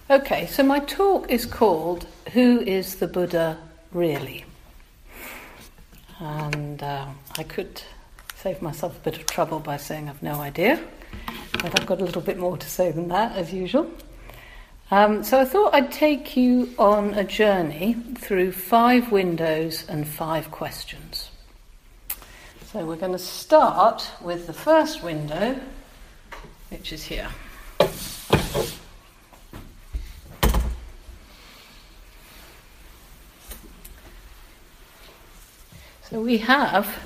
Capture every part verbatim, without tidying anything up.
Okay, so my talk is called Who is the Buddha Really? And uh, I could save myself a bit of trouble by saying I've no idea, but I've got a little bit more to say than that, as usual. Um, so I thought I'd take you on a journey through five windows and five questions. So we're going to start with the first window, which is here. So we have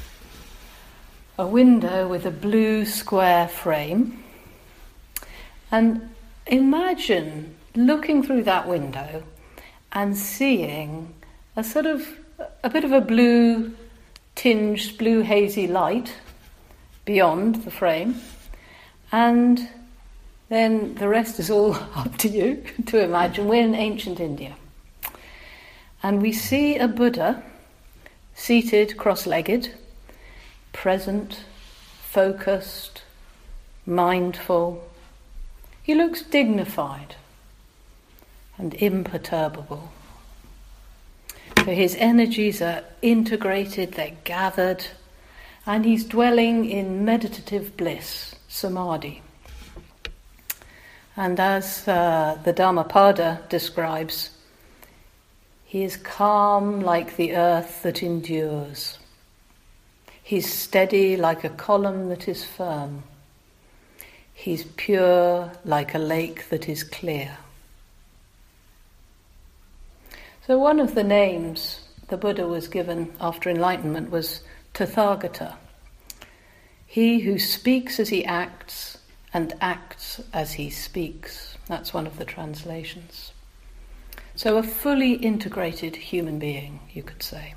a window with a blue square frame, and imagine looking through that window and seeing a sort of, a bit of a blue tinged, blue hazy light beyond the frame, and then the rest is all up to you to imagine. We're in ancient India, and we see a Buddha seated cross-legged, present, focused, mindful. He looks dignified and imperturbable. So his energies are integrated, they're gathered, and he's dwelling in meditative bliss, samadhi. And as uh, the Dhammapada describes, he is calm like the earth that endures. He's steady like a column that is firm. He's pure like a lake that is clear. So one of the names the Buddha was given after enlightenment was Tathagata. He who speaks as he acts and acts as he speaks. That's one of the translations. So a fully integrated human being, you could say.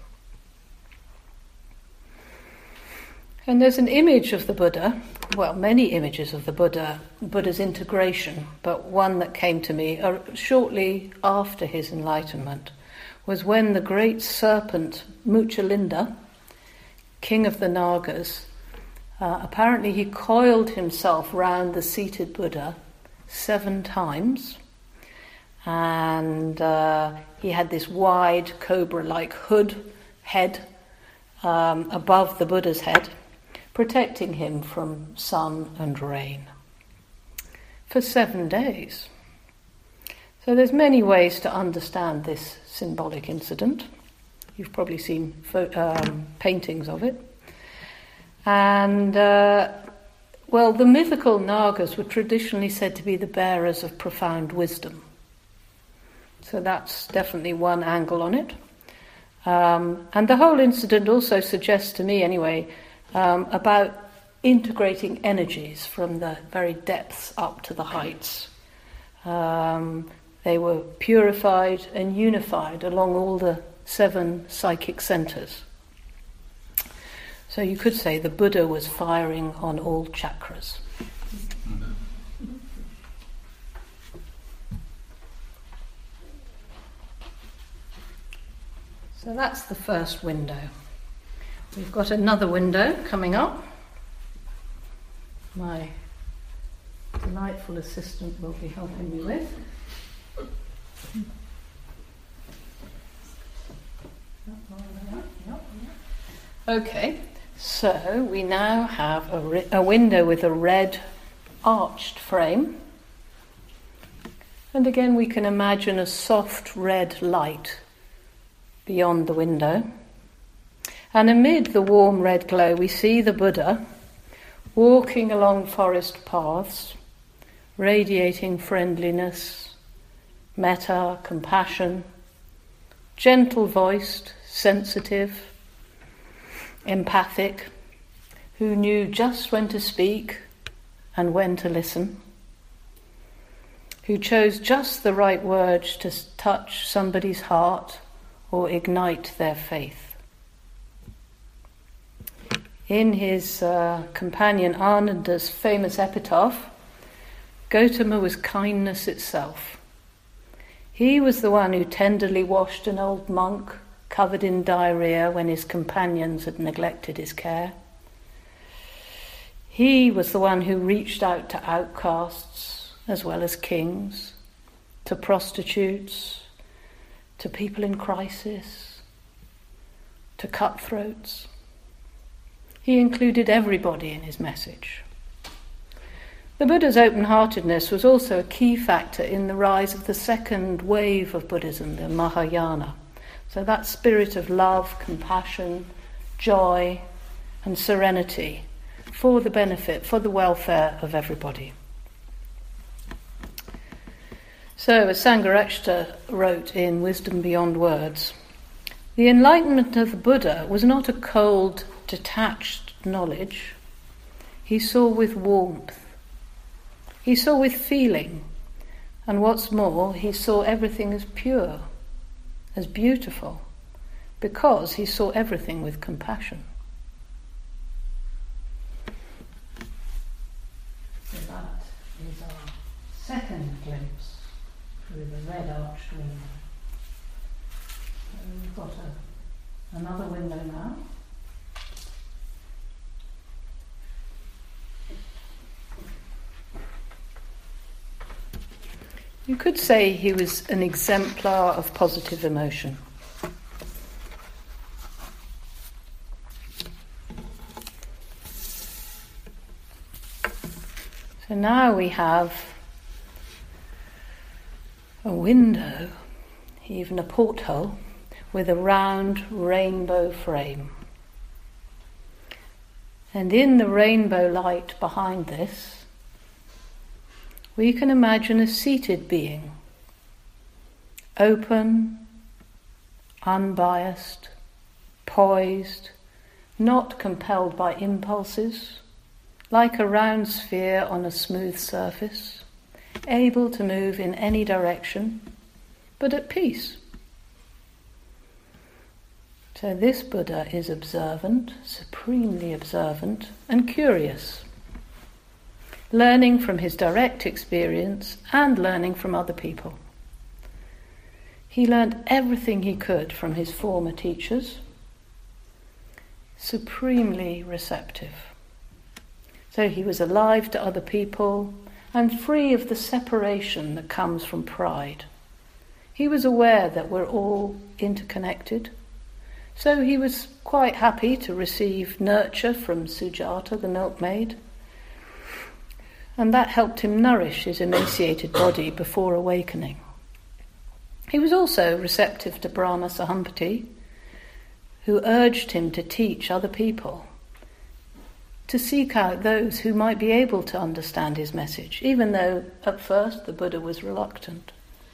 And there's an image of the Buddha, well, many images of the Buddha, Buddha's integration, but one that came to me uh, shortly after his enlightenment was when the great serpent Muchalinda, king of the Nagas, uh, apparently he coiled himself round the seated Buddha seven times, and uh, he had this wide cobra-like hood head um, above the Buddha's head, protecting him from sun and rain for seven days. So there's many ways to understand this symbolic incident. You've probably seen fo- um, paintings of it. And, uh, well, the mythical Nagas were traditionally said to be the bearers of profound wisdom. So that's definitely one angle on it. Um, and the whole incident also suggests to me, anyway, um, about integrating energies from the very depths up to the heights. Um, they were purified and unified along all the seven psychic centers. So you could say the Buddha was firing on all chakras. So that's the first window. We've got another window coming up. My delightful assistant will be helping me with. Okay, so we now have a, ri- a window with a red arched frame. And again we can imagine a soft red light beyond the window. And amid the warm red glow we see the Buddha walking along forest paths, radiating friendliness, metta, compassion, gentle-voiced, sensitive, empathic, who knew just when to speak and when to listen, who chose just the right words to touch somebody's heart or ignite their faith. In his uh, companion Ananda's famous epitaph, Gautama was kindness itself. He was the one who tenderly washed an old monk covered in diarrhea when his companions had neglected his care. He was the one who reached out to outcasts as well as kings, to prostitutes, to people in crisis, to cutthroats. He included everybody in his message. The Buddha's open-heartedness was also a key factor in the rise of the second wave of Buddhism, the Mahayana. So that spirit of love, compassion, joy, and serenity for the benefit, for the welfare of everybody. So, as Sangharakshita wrote in Wisdom Beyond Words, the enlightenment of the Buddha was not a cold, detached knowledge. He saw with warmth. He saw with feeling. And what's more, he saw everything as pure, as beautiful, because he saw everything with compassion. So that is our second glimpse through the red arched window. So we've got a, another window now. You could say he was an exemplar of positive emotion. So now we have a window, even a porthole, with a round rainbow frame. And in the rainbow light behind this, we can imagine a seated being, open, unbiased, poised, not compelled by impulses, like a round sphere on a smooth surface, able to move in any direction, but at peace. So this Buddha is observant, supremely observant, and curious, learning from his direct experience and learning from other people. He learned everything he could from his former teachers, supremely receptive. So he was alive to other people and free of the separation that comes from pride. He was aware that we're all interconnected. So he was quite happy to receive nurture from Sujata, the milkmaid, and that helped him nourish his emaciated body before awakening. He was also receptive to Brahma Sahampati, who urged him to teach other people, to seek out those who might be able to understand his message, even though at first the Buddha was reluctant.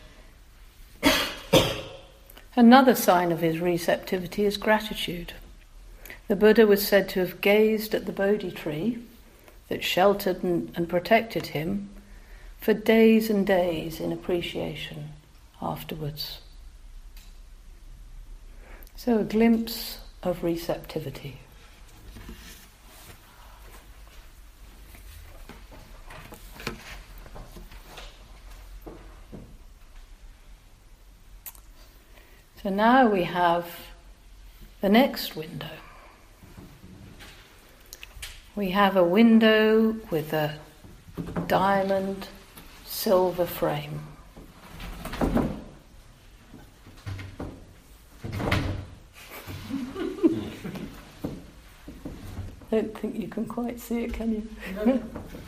Another sign of his receptivity is gratitude. The Buddha was said to have gazed at the Bodhi tree that sheltered and, and protected him for days and days in appreciation afterwards. So a glimpse of receptivity. So now we have the next window. We have a window with a diamond silver frame. I don't think you can quite see it, can you? No.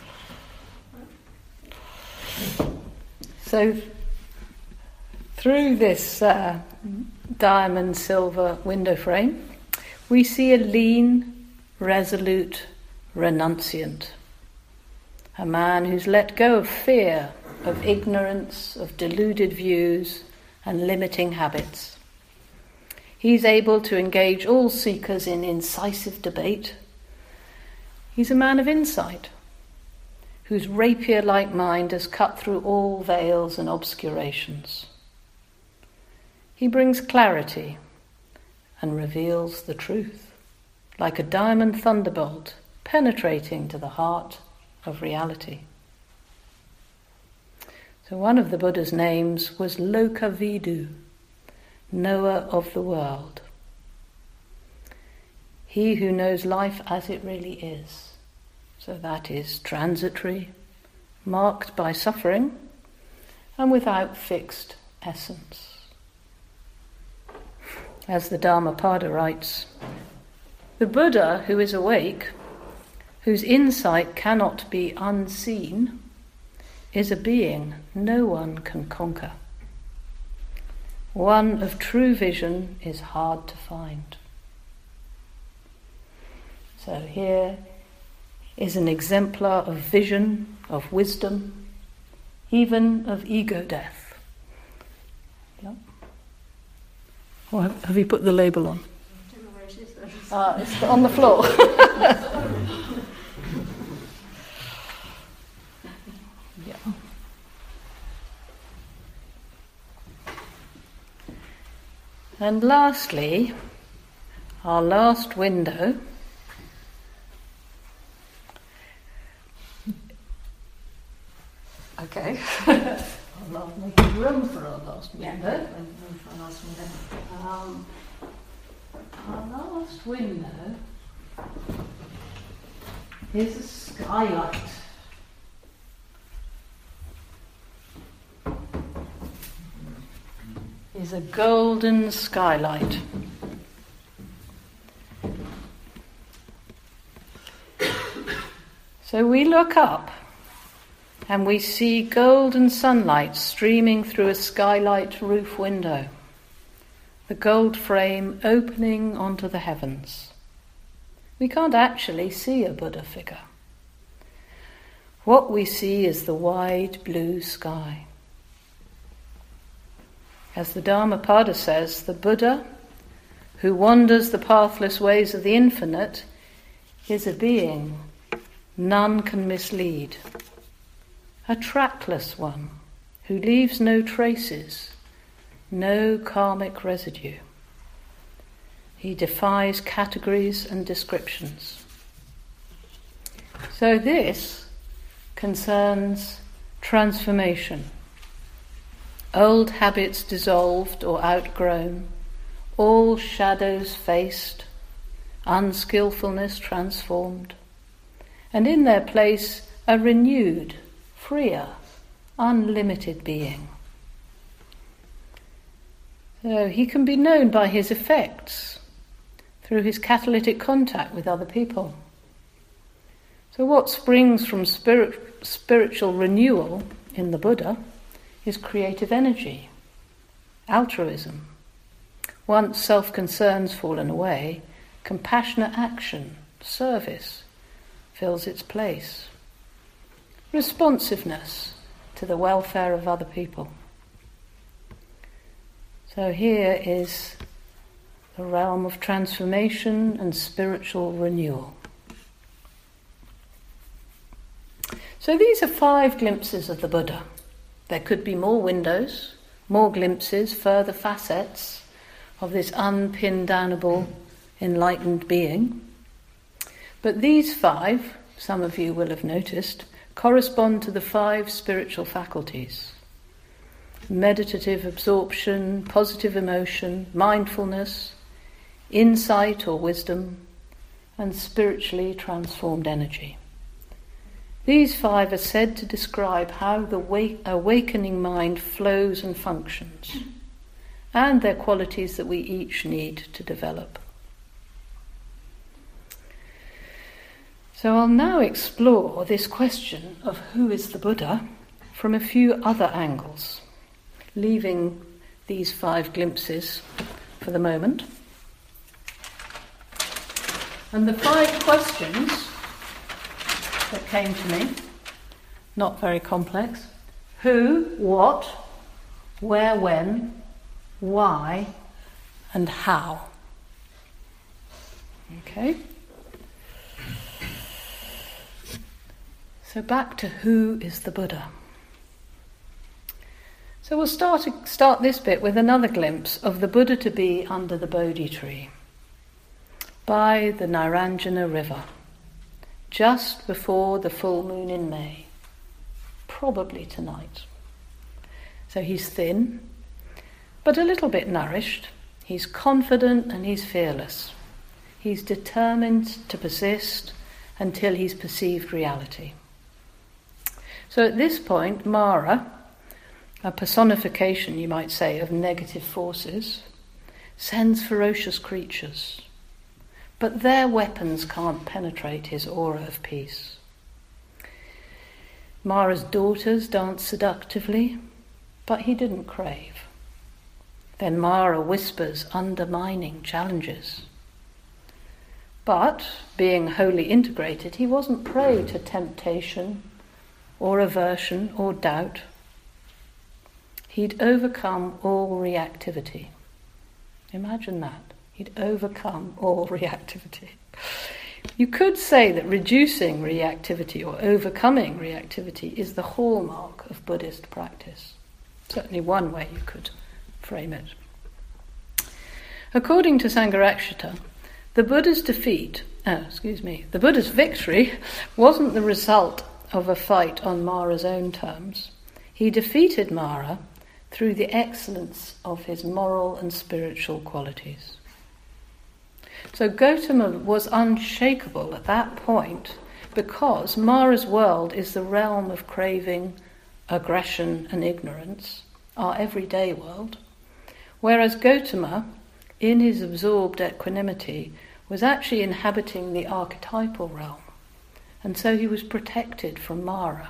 So through this uh, diamond silver window frame, we see a lean, resolute renunciant, a man who's let go of fear, of ignorance, of deluded views and limiting habits. He's able to engage all seekers in incisive debate. He's a man of insight, whose rapier-like mind has cut through all veils and obscurations. He brings clarity and reveals the truth, like a diamond thunderbolt penetrating to the heart of reality. So one of the Buddha's names was Lokavidu, knower of the world. He who knows life as it really is. So that is transitory, marked by suffering, and without fixed essence. As the Dhammapada writes, the Buddha who is awake, whose insight cannot be unseen, is a being no one can conquer. One of true vision is hard to find. So here is an exemplar of vision, of wisdom, even of ego death. Yep. Oh, have you put the label on? Ah, it's on the floor. Yeah. And lastly, our last window Okay. I'll love making room for our last window. Yeah, room for our last window. Um, our last window is a skylight. Is a golden skylight. So we look up and we see golden sunlight streaming through a skylight roof window, the gold frame opening onto the heavens. We can't actually see a Buddha figure. What we see is the wide blue sky. As the Dhammapada says, the Buddha, who wanders the pathless ways of the infinite, is a being none can mislead. A trackless one who leaves no traces, no karmic residue. He defies categories and descriptions. So this concerns transformation. Old habits dissolved or outgrown, all shadows faced, unskillfulness transformed, and in their place a renewed, freer, unlimited being. So he can be known by his effects, through his catalytic contact with other people. So what springs from spirit, spiritual renewal in the Buddha is creative energy, altruism. Once self-concern's fallen away, compassionate action, service, fills its place. Responsiveness to the welfare of other people. So here is the realm of transformation and spiritual renewal. So these are five glimpses of the Buddha. There could be more windows, more glimpses, further facets of this unpin-downable, enlightened being. But these five, some of you will have noticed, correspond to the five spiritual faculties: meditative absorption, positive emotion, mindfulness, insight or wisdom, and spiritually transformed energy. These five are said to describe how the wake, awakening mind flows and functions, and their qualities that we each need to develop. So I'll now explore this question of who is the Buddha from a few other angles, leaving these five glimpses for the moment. And the five questions that came to me, not very complex: who, what, where, when, why, and how. Okay? So back to who is the Buddha. So we'll start, start this bit with another glimpse of the Buddha to be under the Bodhi tree, by the Nairanjana river, just before the full moon in May, probably tonight. So he's thin, but a little bit nourished. He's confident and he's fearless. He's determined to persist until he's perceived reality. So at this point, Mara, a personification, you might say, of negative forces, sends ferocious creatures. But their weapons can't penetrate his aura of peace. Mara's daughters danced seductively, but he didn't crave. Then Mara whispers undermining challenges. But, being wholly integrated, he wasn't prey to temptation or aversion or doubt. He'd overcome all reactivity. Imagine that. He'd overcome all reactivity. You could say that reducing reactivity or overcoming reactivity is the hallmark of Buddhist practice. Certainly one way you could frame it. According to Sangharakshita, the Buddha's defeat, oh, excuse me, the Buddha's victory wasn't the result of a fight on Mara's own terms. He defeated Mara through the excellence of his moral and spiritual qualities. So Gautama was unshakable at that point because Mara's world is the realm of craving, aggression and ignorance, our everyday world, whereas Gautama, in his absorbed equanimity, was actually inhabiting the archetypal realm, and so he was protected from Mara.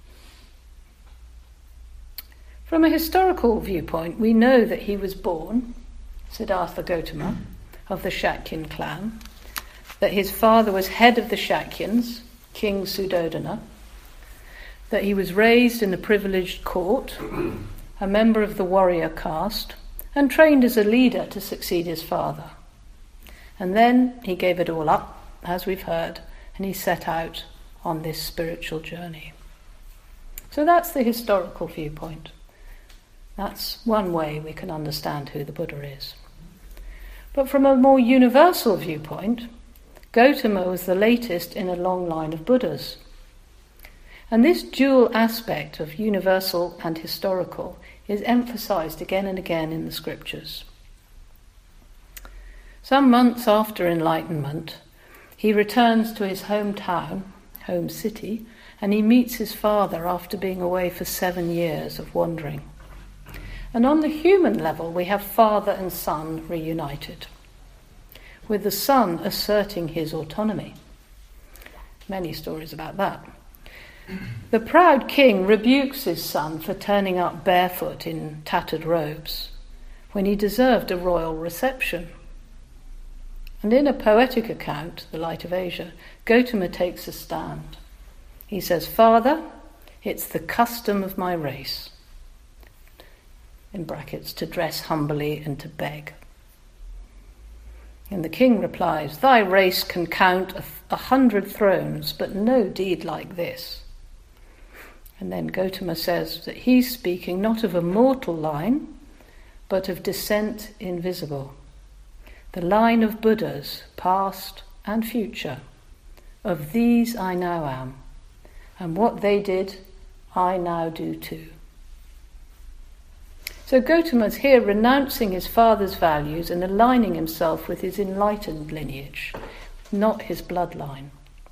From a historical viewpoint, we know that he was born, Siddhartha Gautama, of the Shakyan clan, that his father was head of the Shakyans, King Suddhodana, that he was raised in a privileged court, a member of the warrior caste, and trained as a leader to succeed his father. And then he gave it all up, as we've heard, and he set out on this spiritual journey. So that's the historical viewpoint. That's one way we can understand who the Buddha is. But from a more universal viewpoint, Gautama was the latest in a long line of Buddhas. And this dual aspect of universal and historical is emphasized again and again in the scriptures. Some months after enlightenment, he returns to his hometown, home city, and he meets his father after being away for seven years of wandering. And on the human level, we have father and son reunited, with the son asserting his autonomy. Many stories about that. The proud king rebukes his son for turning up barefoot in tattered robes, when he deserved a royal reception. And in a poetic account, The Light of Asia, Gautama takes a stand. He says, "Father, it's the custom of my race," in brackets, to dress humbly and to beg. And the king replies, "Thy race can count a, a hundred thrones, but no deed like this." And then Gautama says that he's speaking not of a mortal line, but of descent invisible. The line of Buddhas, past and future. Of these I now am, and what they did, I now do too. So Gautama's here renouncing his father's values and aligning himself with his enlightened lineage, not his bloodline.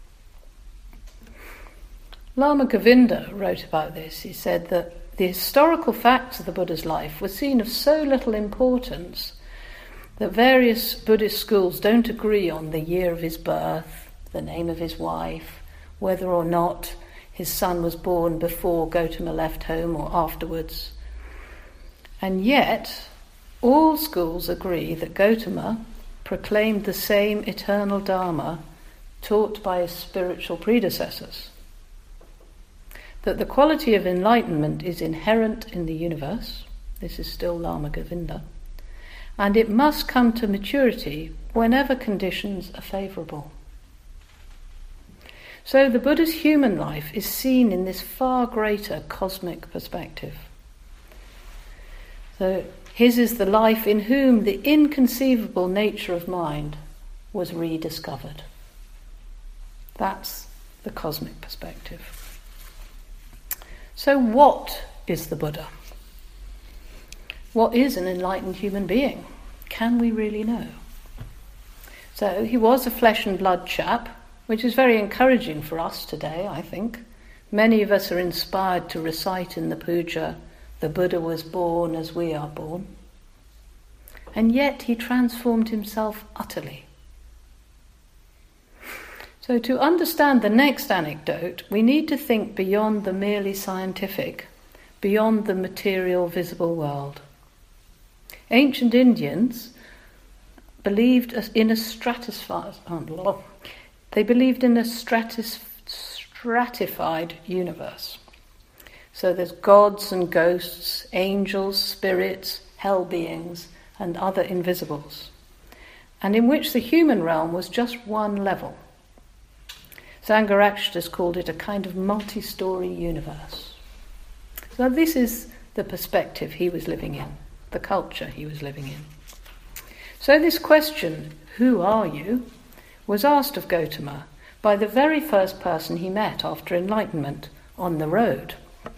Lama Govinda wrote about this. He said that the historical facts of the Buddha's life were seen of so little importance that various Buddhist schools don't agree on the year of his birth, the name of his wife, whether or not his son was born before Gautama left home or afterwards. And yet, all schools agree that Gautama proclaimed the same eternal Dharma taught by his spiritual predecessors. That the quality of enlightenment is inherent in the universe, this is still Lama Govinda, and it must come to maturity whenever conditions are favourable. So the Buddha's human life is seen in this far greater cosmic perspective. So his is the life in whom the inconceivable nature of mind was rediscovered. That's the cosmic perspective. So what is the Buddha? What is an enlightened human being? Can we really know? So he was a flesh and blood chap, which is very encouraging for us today, I think. Many of us are inspired to recite in the puja The Buddha was born as we are born. And yet he transformed himself utterly. So to understand the next anecdote, we need to think beyond the merely scientific, beyond the material visible world. Ancient Indians believed in a stratified, they believed in a stratis, stratified universe. So there's gods and ghosts, angels, spirits, hell beings, and other invisibles, and in which the human realm was just one level. Sangharakshita called it a kind of multi-story universe. So this is the perspective he was living in, the culture he was living in. So this question, who are you, was asked of Gautama by the very first person he met after enlightenment on the road.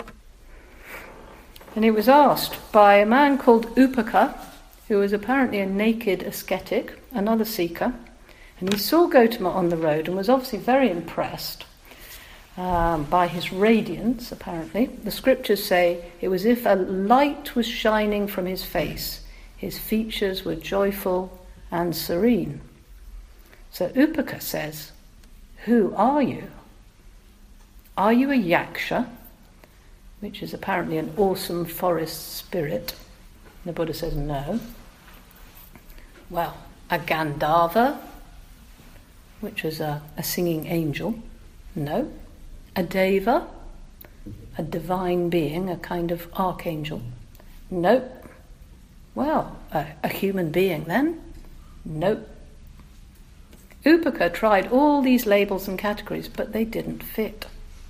And it was asked by a man called Upaka, who was apparently a naked ascetic, another seeker, and he saw Gautama on the road and was obviously very impressed um, by his radiance, apparently. The scriptures say it was as if a light was shining from his face. His features were joyful and serene. So Upaka says, who are you? Are you a yaksha, which is apparently an awesome forest spirit? The Buddha says no. Well, a Gandharva, which is a, a singing angel? No. A Deva, a divine being, a kind of archangel? Nope. Well, a, a human being then? Nope. Upaka tried all these labels and categories, but they didn't fit.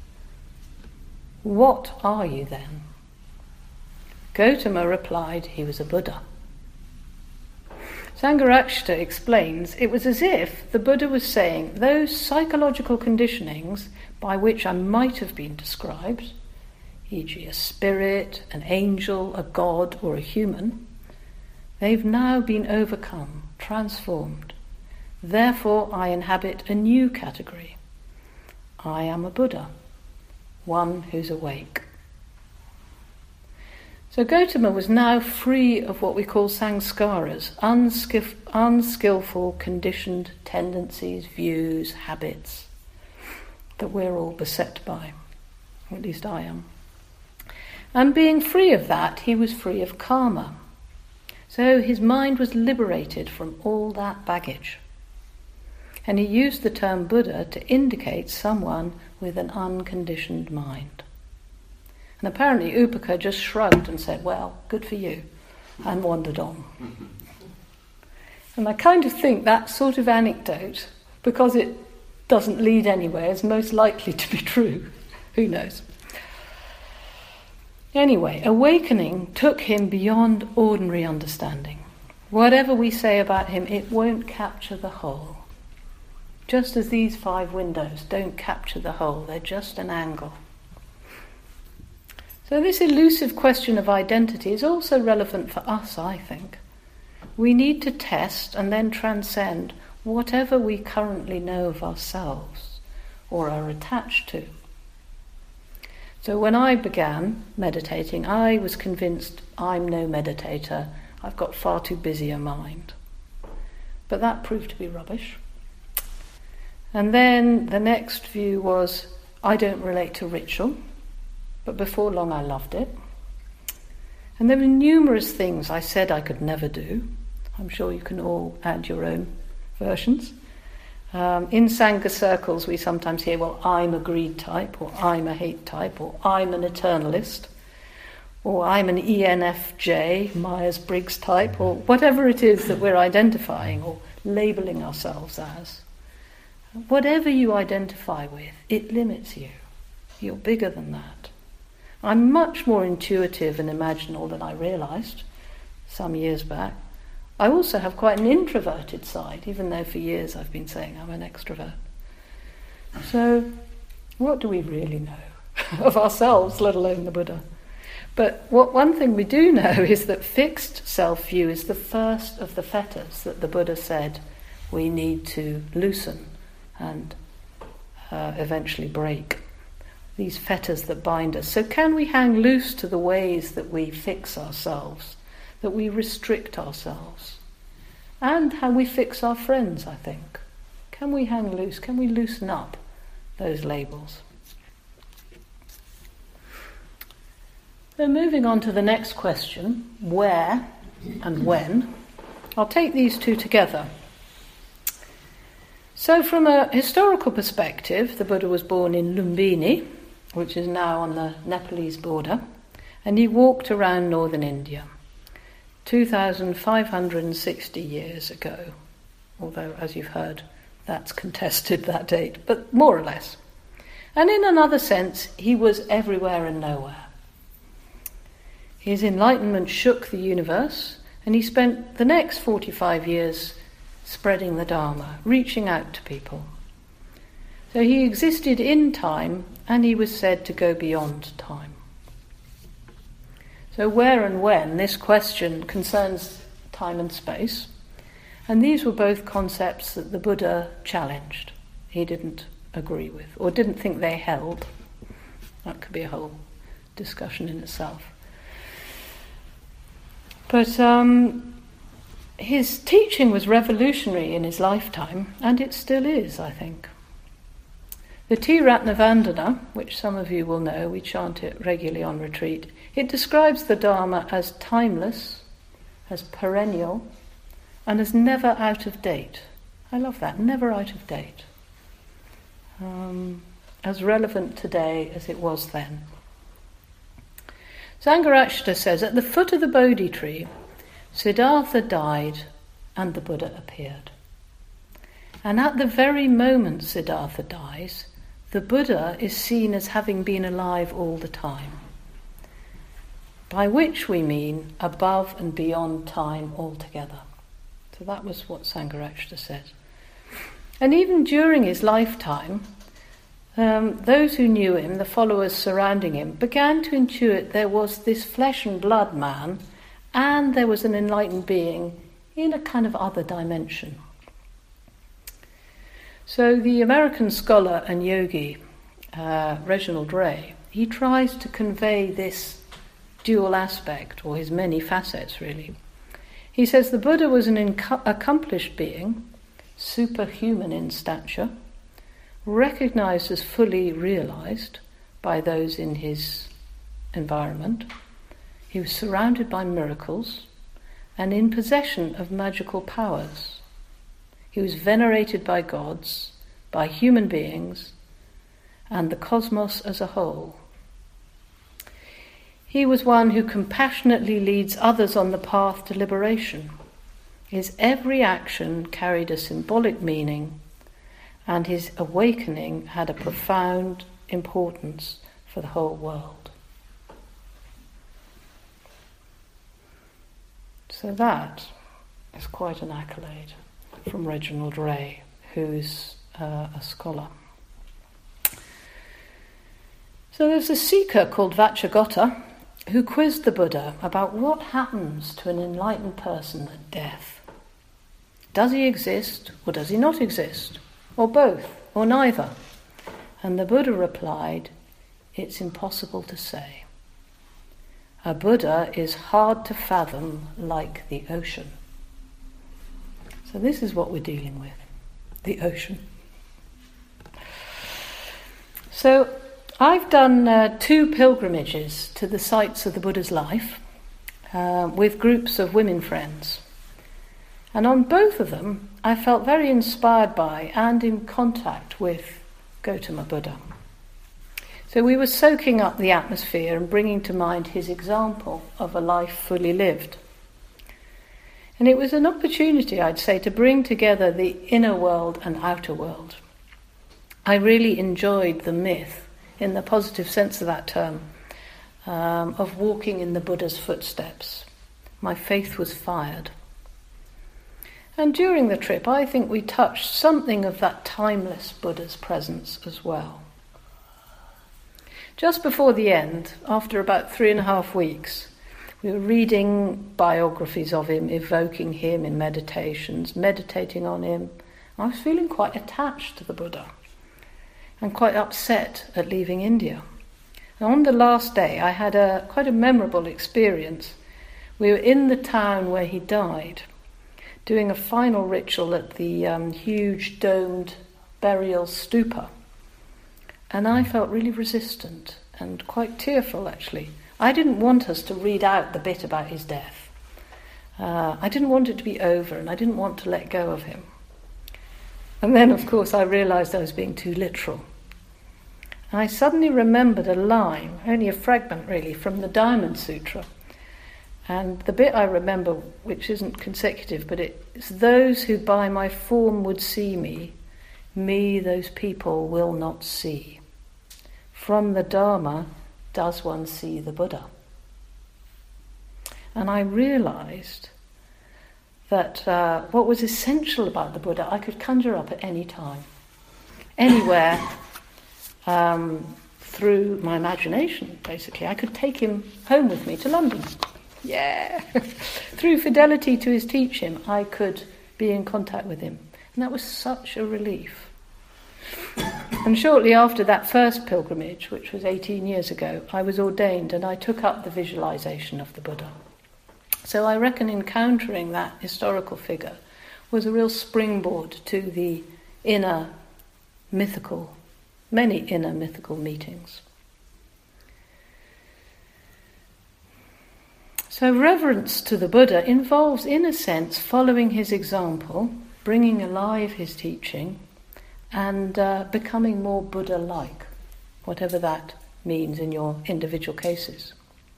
What are you then? Gautama replied he was a Buddha. Sangharakshita explains it was as if the Buddha was saying those psychological conditionings by which I might have been described, for example a spirit, an angel, a god or a human, they've now been overcome, transformed. Therefore I inhabit a new category. I am a Buddha, one who's awake. So Gautama was now free of what we call samskaras, unskif- unskillful, conditioned tendencies, views, habits that we're all beset by, or at least I am. And being free of that, he was free of karma. So his mind was liberated from all that baggage. And he used the term Buddha to indicate someone with an unconditioned mind. And apparently Upaka just shrugged and said, well, good for you, and wandered on. And I kind of think that sort of anecdote, because it doesn't lead anywhere, is most likely to be true. Who knows? Anyway, awakening took him beyond ordinary understanding. Whatever we say about him, it won't capture the whole. Just as these five windows don't capture the whole, they're just an angle. So this elusive question of identity is also relevant for us, I think. We need to test and then transcend whatever we currently know of ourselves or are attached to. So when I began meditating, I was convinced I'm no meditator, I've got far too busy a mind. But that proved to be rubbish. And then the next view was, I don't relate to ritual, but before long I loved it. And there were numerous things I said I could never do. I'm sure you can all add your own versions. Um, in Sangha circles we sometimes hear, well, I'm a greed type, or I'm a hate type, or I'm an eternalist, or I'm an E N F J, Myers-Briggs type, or whatever it is that we're identifying or labelling ourselves as. Whatever you identify with, it limits you. You're bigger than that. I'm much more intuitive and imaginal than I realised some years back. I also have quite an introverted side, even though for years I've been saying I'm an extrovert. So, what do we really know of ourselves, let alone the Buddha? But what one thing we do know is that fixed self-view is the first of the fetters that the Buddha said we need to loosen and uh, eventually break. these fetters that bind us. So can we hang loose to the ways that we fix ourselves, that we restrict ourselves? And how we fix our friends, I think. Can we hang loose? Can we loosen up those labels? So moving on to the next question, where and when. I'll take these two together. So from a historical perspective, the Buddha was born in Lumbini, which is now on the Nepalese border, and he walked around northern India two thousand five hundred sixty years ago, although, as you've heard, that's contested, that date, but more or less. And in another sense, he was everywhere and nowhere. His enlightenment shook the universe, and he spent the next forty-five years spreading the Dharma, reaching out to people. So he existed in time, and he was said to go beyond time. So where and when, this question concerns time and space, and these were both concepts that the Buddha challenged. He didn't agree with, or didn't think they held. That could be a whole discussion in itself. But um, his teaching was revolutionary in his lifetime, and it still is, I think. The Tiratnavandana, which some of you will know, we chant it regularly on retreat, it describes the Dharma as timeless, as perennial, and as never out of date. I love that, never out of date. Um, as relevant today as it was then. Sangharakshita says, at the foot of the Bodhi tree, Siddhartha died and the Buddha appeared. And at the very moment Siddhartha dies, the Buddha is seen as having been alive all the time, by which we mean above and beyond time altogether. So that was what Sangharakshita said. And even during his lifetime, um, those who knew him, the followers surrounding him, began to intuit there was this flesh and blood man, and there was an enlightened being in a kind of other dimension. So the American scholar and yogi, uh, Reginald Ray, he tries to convey this dual aspect, or his many facets really. He says the Buddha was an inc- accomplished being, superhuman in stature, recognized as fully realized by those in his environment. He was surrounded by miracles and in possession of magical powers. He was venerated by gods, by human beings, and the cosmos as a whole. He was one who compassionately leads others on the path to liberation. His every action carried a symbolic meaning, and his awakening had a profound importance for the whole world. So that is quite an accolade from Reginald Ray, who's uh, a scholar. So there's a seeker called Vacchagotta who quizzed the Buddha about what happens to an enlightened person at death. Does he exist or does he not exist? Or both, or neither? And the Buddha replied, it's impossible to say. A Buddha is hard to fathom like the ocean. So this is what we're dealing with, the ocean. So I've done uh, two pilgrimages to the sites of the Buddha's life uh, with groups of women friends. And on both of them, I felt very inspired by and in contact with Gautama Buddha. So we were soaking up the atmosphere and bringing to mind his example of a life fully lived. And it was an opportunity, I'd say, to bring together the inner world and outer world. I really enjoyed the myth, in the positive sense of that term, um, of walking in the Buddha's footsteps. My faith was fired. And during the trip, I think we touched something of that timeless Buddha's presence as well. Just before the end, after about three and a half weeks, we were reading biographies of him, evoking him in meditations, meditating on him. I was feeling quite attached to the Buddha. and quite upset at leaving India. And on the last day, I had a quite a memorable experience. We were in the town where he died, doing a final ritual at the um, huge domed burial stupa. And I felt really resistant and quite tearful, actually. I didn't want us to read out the bit about his death. Uh, I didn't want it to be over, and I didn't want to let go of him. And then, of course, I realised I was being too literal. And I suddenly remembered a line, only a fragment really, from the Diamond Sutra. And the bit I remember, which isn't consecutive, but it's those who by my form would see me, me those people will not see. From the Dharma does one see the Buddha. And I realised that uh, what was essential about the Buddha I could conjure up at any time, anywhere, um, through my imagination, basically. I could take him home with me to London. Yeah! Through fidelity to his teaching, I could be in contact with him. And that was such a relief. And shortly after that first pilgrimage, which was eighteen years ago, I was ordained and I took up the visualization of the Buddha. So I reckon encountering that historical figure was a real springboard to the inner mythical, many inner mythical meetings. So reverence to the Buddha involves, in a sense, following his example, bringing alive his teaching, and uh, becoming more Buddha-like, whatever that means in your individual cases.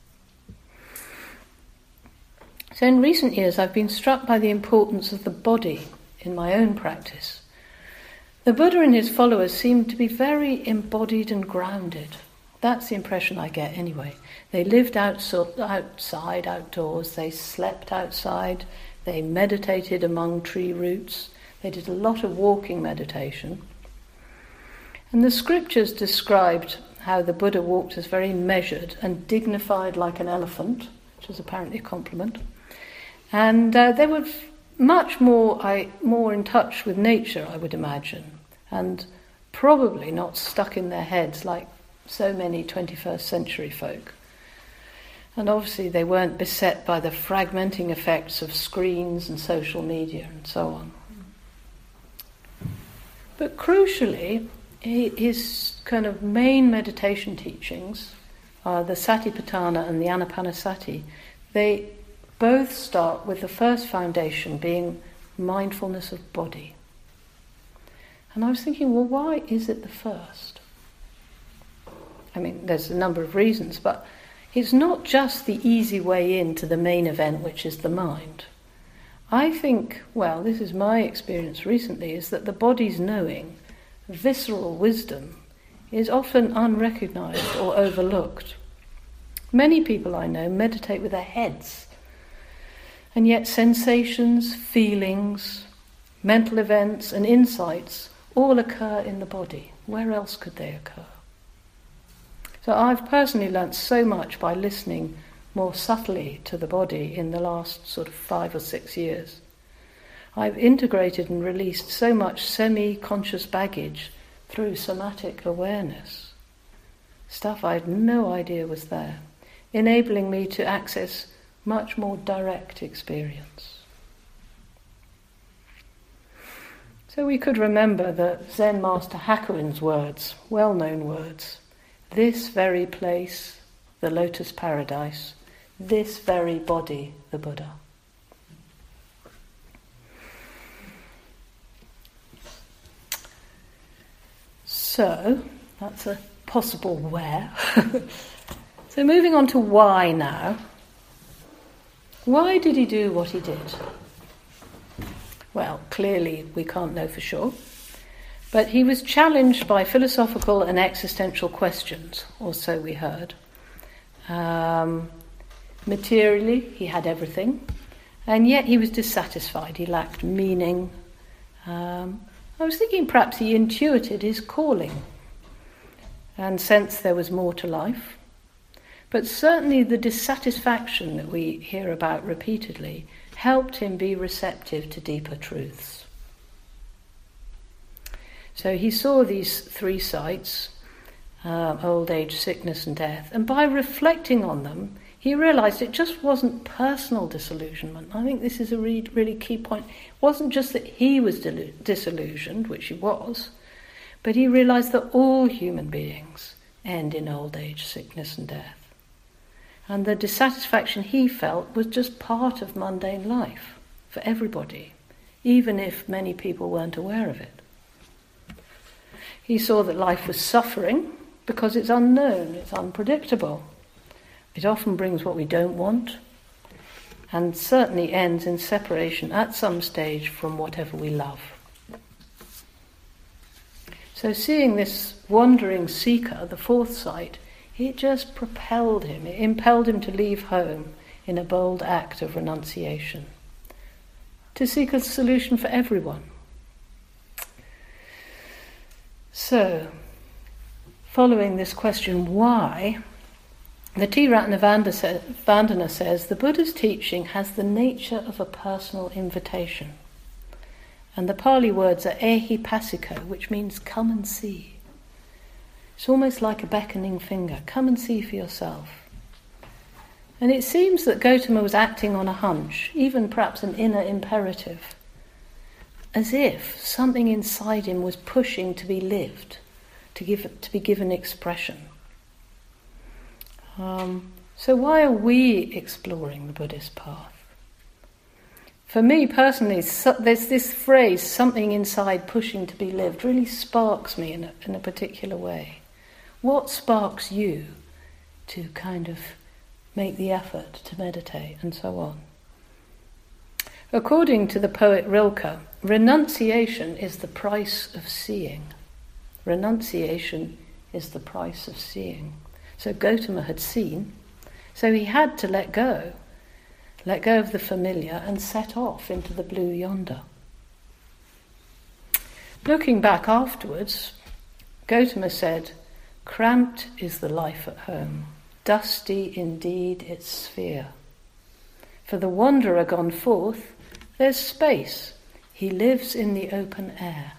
So in recent years I've been struck by the importance of the body in my own practice. The Buddha and his followers seem to be very embodied and grounded. That's the impression I get anyway. They lived outside, outside, outdoors, they slept outside, they meditated among tree roots, they did a lot of walking meditation. And the scriptures described how the Buddha walked as very measured and dignified like an elephant, which is apparently a compliment. And uh, they were much more, I, more in touch with nature, I would imagine, and probably not stuck in their heads like so many twenty-first century folk. And obviously they weren't beset by the fragmenting effects of screens and social media and so on. But crucially, his kind of main meditation teachings, uh, the Satipatthana and the Anapanasati, they both start with the first foundation being mindfulness of body. And I was thinking, well, why is it the first? I mean, there's a number of reasons, but it's not just the easy way into the main event, which is the mind. I think, well, this is my experience recently, is that the body's knowing, visceral wisdom, is often unrecognized or overlooked. Many people I know meditate with their heads, and yet sensations, feelings, mental events and insights all occur in the body. Where else could they occur? So I've personally learnt so much by listening more subtly to the body in the last sort of five or six years. I've integrated and released so much semi-conscious baggage through somatic awareness, stuff I had no idea was there, enabling me to access much more direct experience. So we could remember the Zen master Hakuin's words, well-known words, this very place, the lotus paradise, this very body, the Buddha. So, that's a possible where. So moving on to why now. Why did he do what he did? Well, clearly we can't know for sure. But he was challenged by philosophical and existential questions, or so we heard. Um, materially, he had everything, and yet he was dissatisfied. He lacked meaning. Um, I was thinking perhaps he intuited his calling and sensed there was more to life. But certainly the dissatisfaction that we hear about repeatedly helped him be receptive to deeper truths. So he saw these three sights, uh, old age, sickness and death, and by reflecting on them, he realised it just wasn't personal disillusionment. I think this is a really, really key point. It wasn't just that he was dil- disillusioned, which he was, but he realised that all human beings end in old age, sickness and death. And the dissatisfaction he felt was just part of mundane life for everybody, even if many people weren't aware of it. He saw that life was suffering because it's unknown, it's unpredictable. It often brings what we don't want, and certainly ends in separation at some stage from whatever we love. So seeing this wandering seeker, the fourth sight, it just propelled him, it impelled him to leave home in a bold act of renunciation, to seek a solution for everyone. So, following this question, why, the Triratna Vandana says, the Buddha's teaching has the nature of a personal invitation. And the Pali words are ehipassiko, which means come and see. It's almost like a beckoning finger. Come and see for yourself. And it seems that Gautama was acting on a hunch, even perhaps an inner imperative, as if something inside him was pushing to be lived, to give, to be given expression. Um, so why are we exploring the Buddhist path? For me personally, so, there's this phrase, something inside pushing to be lived, really sparks me in a, in a particular way. What sparks you to kind of make the effort to meditate and so on? According to the poet Rilke, renunciation is the price of seeing. Renunciation is the price of seeing. So Gautama had seen, so he had to let go. Let go of the familiar and set off into the blue yonder. Looking back afterwards, Gautama said, cramped is the life at home, dusty indeed its sphere. For the wanderer gone forth, there's space, he lives in the open air.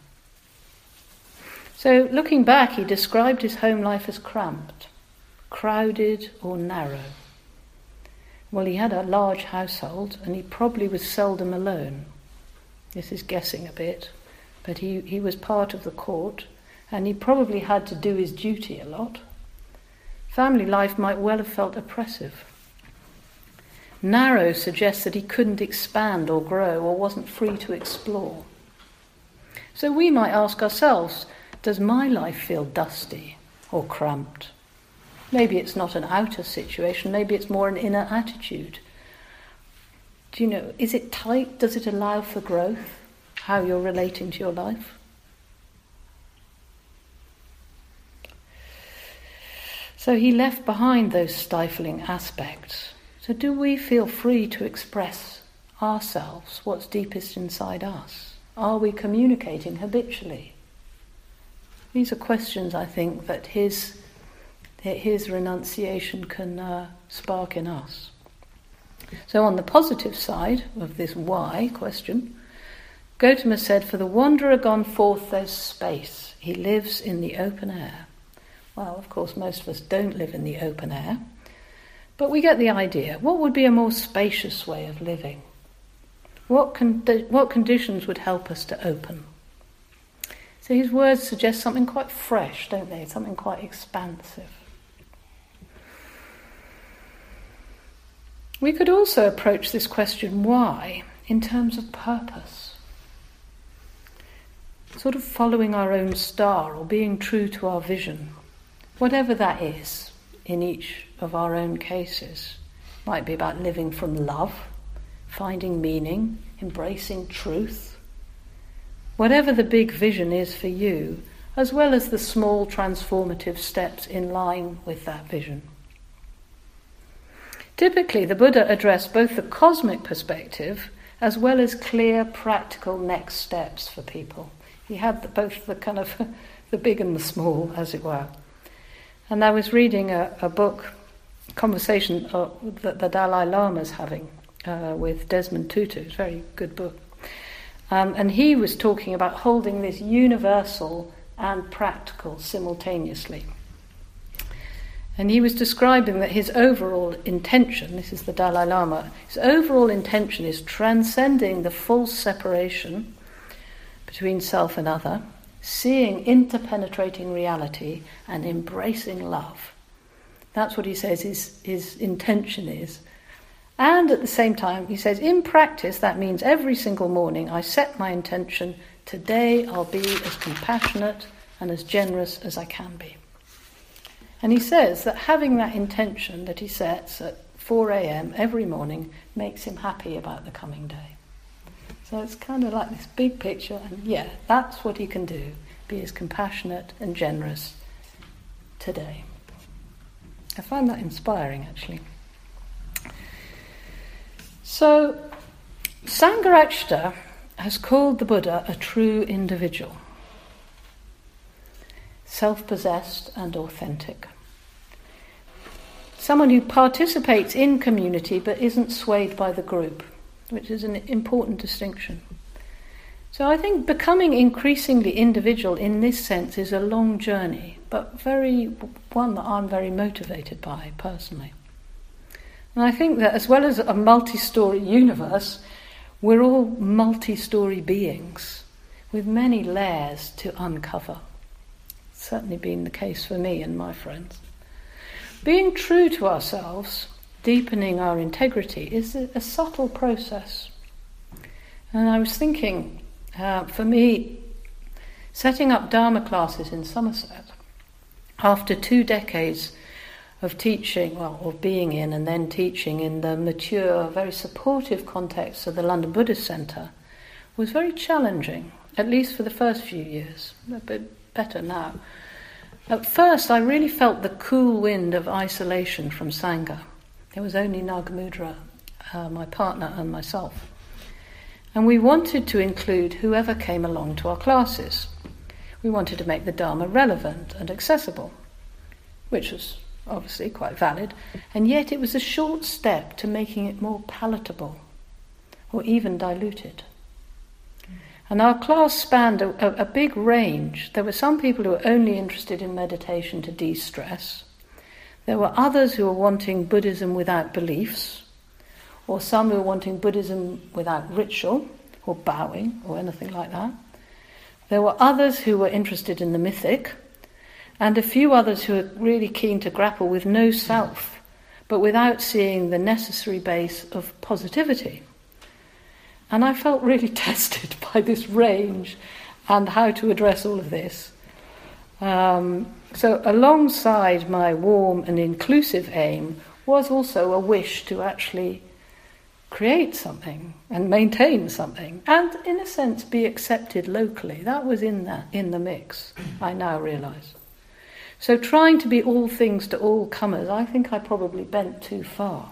So looking back, he described his home life as cramped, crowded or narrow. Well, he had a large household, and he probably was seldom alone. This is guessing a bit, but he, he was part of the court, and he probably had to do his duty a lot. Family life might well have felt oppressive. Narrow suggests that he couldn't expand or grow, or wasn't free to explore. So we might ask ourselves, does my life feel dusty or cramped? Maybe it's not an outer situation, maybe it's more an inner attitude. Do you know, is it tight? Does it allow for growth? How you're relating to your life? So he left behind those stifling aspects. So do we feel free to express ourselves, what's deepest inside us? Are we communicating habitually? These are questions, I think, that his his renunciation can uh, spark in us. So on the positive side of this why question, Gautama said, for the wanderer gone forth there's space. He lives in the open air. Well, of course, most of us don't live in the open air, but we get the idea. What would be a more spacious way of living? What, con- what conditions would help us to open? So his words suggest something quite fresh, don't they? Something quite expansive. We could also approach this question, why, in terms of purpose. Sort of following our own star or being true to our vision. Whatever that is, in each of our own cases. Might be about living from love, finding meaning, embracing truth. Whatever the big vision is for you, as well as the small transformative steps in line with that vision. Typically, the Buddha addressed both the cosmic perspective as well as clear, practical next steps for people. He had the, both the kind of the big and the small, as it were. And I was reading a, a book, conversation uh, that the Dalai Lama's having uh, with Desmond Tutu. It's a very good book. Um, and he was talking about holding this universal and practical simultaneously. And he was describing that his overall intention, this is the Dalai Lama, his overall intention is transcending the false separation between self and other, seeing interpenetrating reality and embracing love. That's what he says his, his intention is. And at the same time, he says, in practice, that means every single morning I set my intention, today I'll be as compassionate and as generous as I can be. And he says that having that intention that he sets at four a.m. every morning makes him happy about the coming day. So it's kind of like this big picture, and yeah, that's what he can do, be as compassionate and generous today. I find that inspiring, actually. So, Sangharakshita has called the Buddha a true individual, self-possessed and authentic. Someone who participates in community but isn't swayed by the group, which is an important distinction. So I think becoming increasingly individual in this sense is a long journey, but very one that I'm very motivated by personally. And I think that as well as a multi-story universe, we're all multi-story beings with many layers to uncover. It's certainly been the case for me and my friends. Being true to ourselves, deepening our integrity, is a, a subtle process. And I was thinking, uh, for me, setting up Dharma classes in Somerset, after two decades of teaching, well, of being in and then teaching in the mature, very supportive context of the London Buddhist Centre, was very challenging, at least for the first few years, a bit better now. At first, I really felt the cool wind of isolation from Sangha. There was only Nagamudra, uh, my partner, and myself. And we wanted to include whoever came along to our classes. We wanted to make the Dharma relevant and accessible, which was obviously quite valid, and yet it was a short step to making it more palatable, or even diluted. And our class spanned a, a, a big range. There were some people who were only interested in meditation to de-stress. There were others who were wanting Buddhism without beliefs, or some who were wanting Buddhism without ritual, or bowing, or anything like that. There were others who were interested in the mythic, and a few others who were really keen to grapple with no self, but without seeing the necessary base of positivity. And I felt really tested by this range and how to address all of this. Um, so alongside my warm and inclusive aim was also a wish to actually create something and maintain something and, in a sense, be accepted locally. That was in that, in the mix, I now realise. So trying to be all things to all comers, I think I probably bent too far.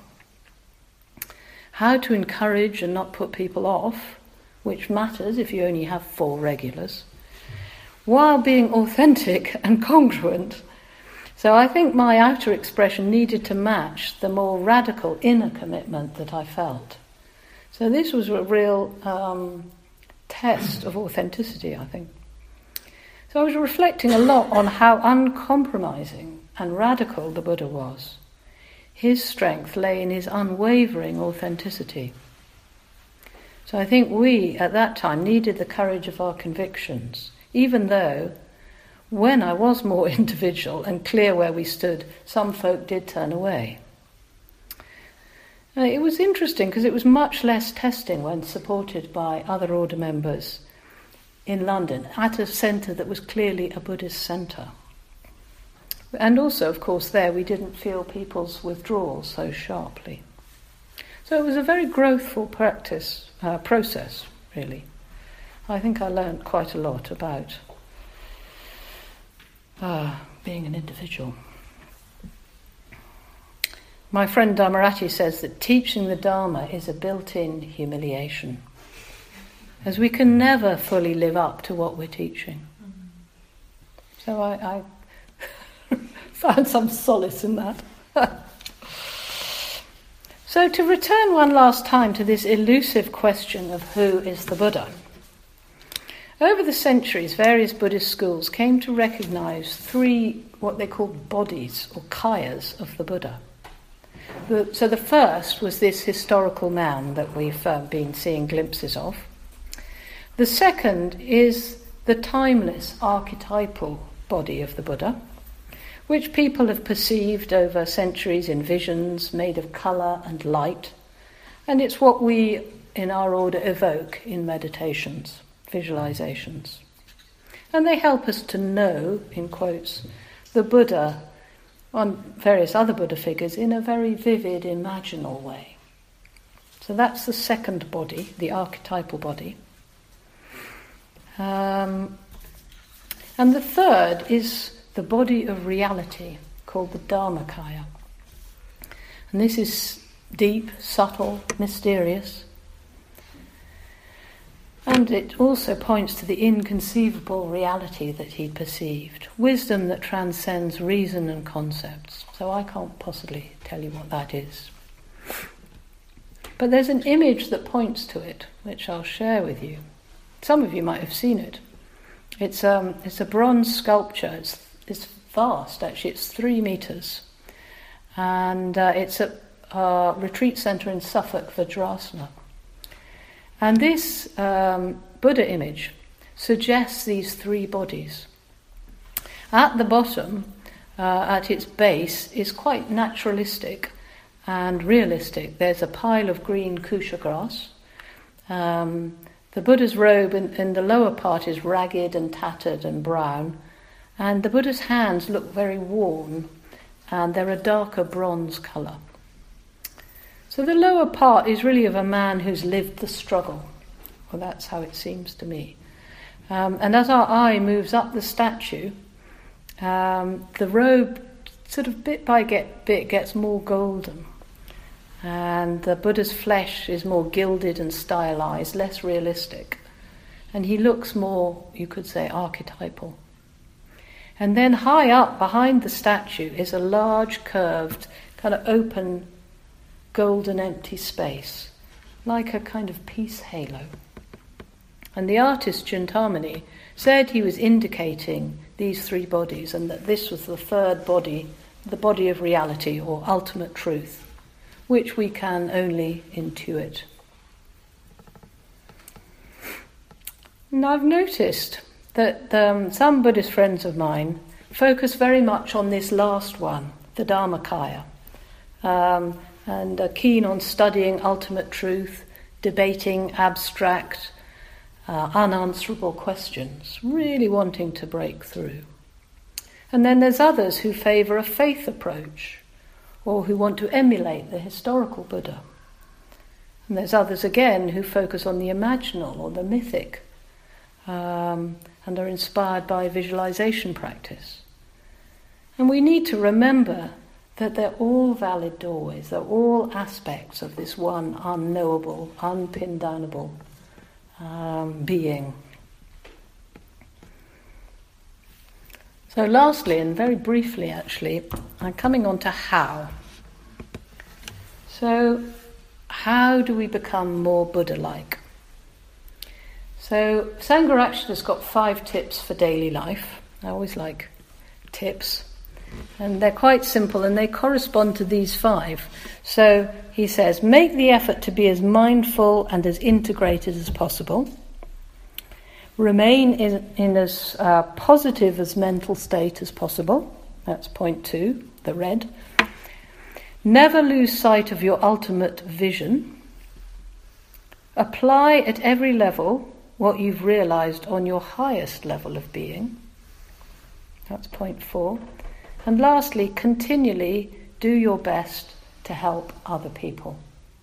How to encourage and not put people off, which matters if you only have four regulars, while being authentic and congruent. So I think my outer expression needed to match the more radical inner commitment that I felt. So this was a real um, test of authenticity, I think. So I was reflecting a lot on how uncompromising and radical the Buddha was. His strength lay in his unwavering authenticity. So I think we, at that time, needed the courage of our convictions, even though, when I was more individual and clear where we stood, some folk did turn away. Uh, it was interesting because it was much less testing when supported by other order members in London, at a centre that was clearly a Buddhist centre. And also, of course, there we didn't feel people's withdrawal so sharply. So it was a very growthful practice, uh, process, really. I think I learned quite a lot about uh, being an individual. My friend Dhammarati says that teaching the Dharma is a built-in humiliation, as we can never fully live up to what we're teaching. So I... I found some solace in that. So to return one last time to this elusive question of who is the Buddha, Over the centuries, various Buddhist schools came to recognize three, what they called bodies, or kayas, of the Buddha. The, so the first was this historical man that we've uh, been seeing glimpses of. The second is the timeless archetypal body of the Buddha, which people have perceived over centuries in visions made of colour and light, and it's what we in our order evoke in meditations, visualizations. And they help us to know, in quotes, the Buddha on various other Buddha figures in a very vivid, imaginal way. So that's the second body, the archetypal body. Um, and the third is the body of reality, called the Dharmakaya. And this is deep, subtle, mysterious. And it also points to the inconceivable reality that he perceived, wisdom that transcends reason and concepts. So I can't possibly tell you what that is. But there's an image that points to it, which I'll share with you. Some of you might have seen it. It's um, it's a bronze sculpture. It's it's vast, actually. It's three metres. And uh, it's at a retreat centre in Suffolk, Vajrasana. And this um, Buddha image suggests these three bodies. At the bottom, uh, at its base, is quite naturalistic and realistic. There's a pile of green kusha grass. Um, the Buddha's robe in, in the lower part is ragged and tattered and brown, and the Buddha's hands look very worn, and they're a darker bronze colour. So the lower part is really of a man who's lived the struggle. Well, that's how it seems to me. Um, and as our eye moves up the statue, um, the robe sort of bit by get, bit gets more golden. And the Buddha's flesh is more gilded and stylized, less realistic. And he looks more, you could say, archetypal. And then high up behind the statue is a large, curved, kind of open, golden empty space, like a kind of peace halo. And the artist Chintamani said he was indicating these three bodies, and that this was the third body, the body of reality or ultimate truth, which we can only intuit. And I've noticed that um, some Buddhist friends of mine focus very much on this last one, the Dharmakaya, um, and are keen on studying ultimate truth, debating abstract, uh, unanswerable questions, really wanting to break through. And then there's others who favour a faith approach, or who want to emulate the historical Buddha. And there's others again who focus on the imaginal or the mythic, um, and are inspired by visualization practice. And we need to remember that they're all valid doorways, they're all aspects of this one unknowable, unpin-downable um, being. So lastly, and very briefly actually, I'm coming on to how. So how do we become more Buddha-like? So Sangharakshita's got five tips for daily life. I always like tips. And they're quite simple and they correspond to these five. So he says, make the effort to be as mindful and as integrated as possible. Remain in, in as uh, positive as mental state as possible. That's point two, the red. Never lose sight of your ultimate vision. Apply at every level what you've realized on your highest level of being. That's point four. And lastly, continually do your best to help other people.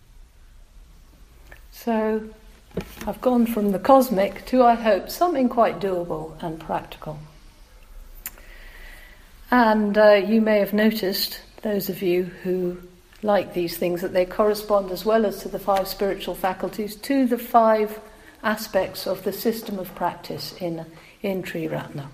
So I've gone from the cosmic to, I hope, something quite doable and practical. And uh, you may have noticed, those of you who like these things, that they correspond as well as to the five spiritual faculties, to the five aspects of the system of practice in, in Triratna.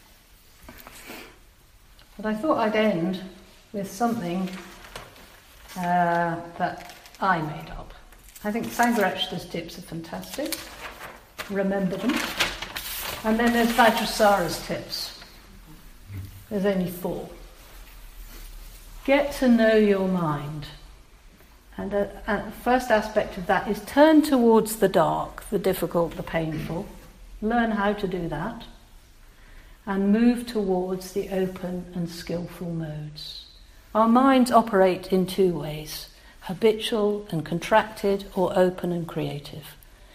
But I thought I'd end with something uh, that I made up. I think Sangharakshita's tips are fantastic. Remember them. And then there's Vajrasara's tips. There's only four. Get to know your mind. And the uh, first aspect of that is turn towards the dark, the difficult, the painful. Learn how to do that. And move towards the open and skillful modes. Our minds operate in two ways, habitual and contracted, or open and creative.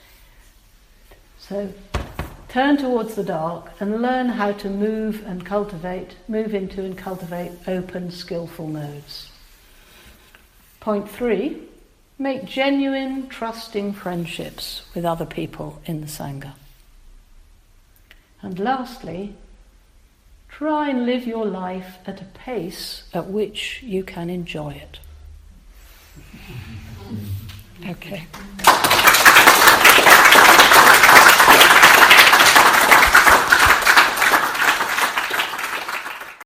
So turn towards the dark and learn how to move and cultivate, move into and cultivate open, skillful modes. Point three, make genuine, trusting friendships with other people in the Sangha. And lastly, try and live your life at a pace at which you can enjoy it. Okay.